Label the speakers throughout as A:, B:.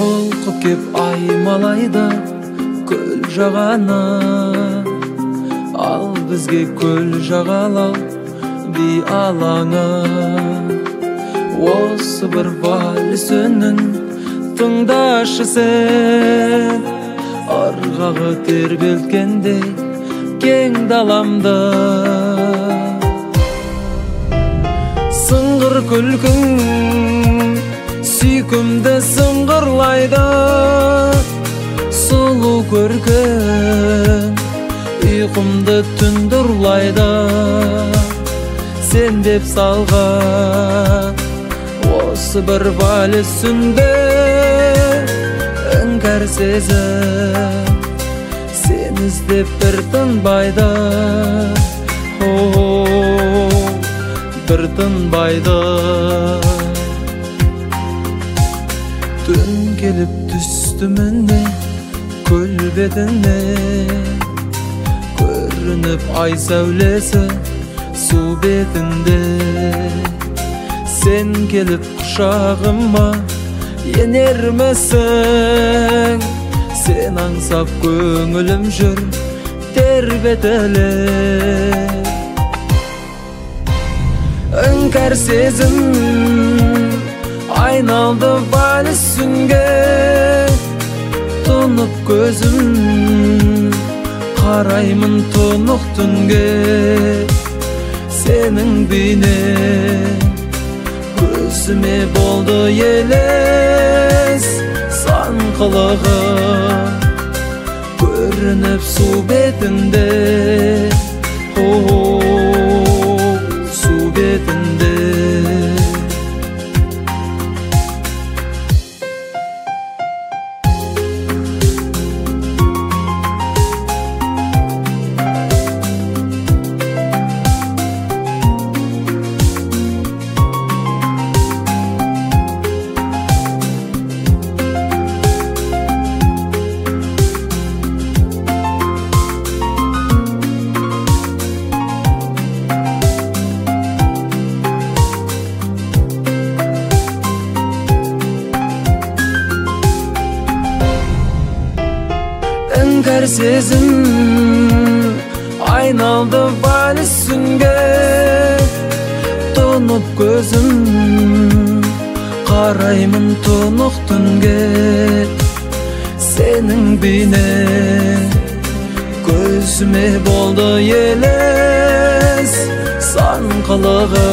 A: толқып кеп аймалайды көл жағаны, ал бізге көл жағалау би алаңы. Осы бір вальс үнін тыңдашы сен, ырғағы тербелткендей кең даламды. Сыңғыр күлкің сүйкімді сыңғырлайды, сұлу көркің ұйқымды түнді ұрлайды. Сен деп салған осы бір вальс үнде іңкәр сезім сен іздеп бір тынбайды, бір тынбайды. Түн келіп түсті міне көл бетіне, көрініп ай сәулесі су бетінде. Сен келіп құшағыма енермісің, сен аңсап көңілім жүр тербетіле. Іңкәр сезім айналды вальс үнге, тұнып көзім қараймын тұнық түнге. Сенің бейнең көзіме болды елес, сан қылығы көрініп су бетінде, су бетінде. Іңкәр сезім айналды вальс үнге, тұнып көзім қараймын тұнық түнге. Сенің бейнең көзіме болды елес, сан қылығы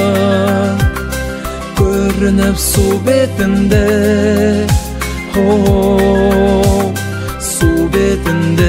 A: көрініп су бетінде, су бетінде.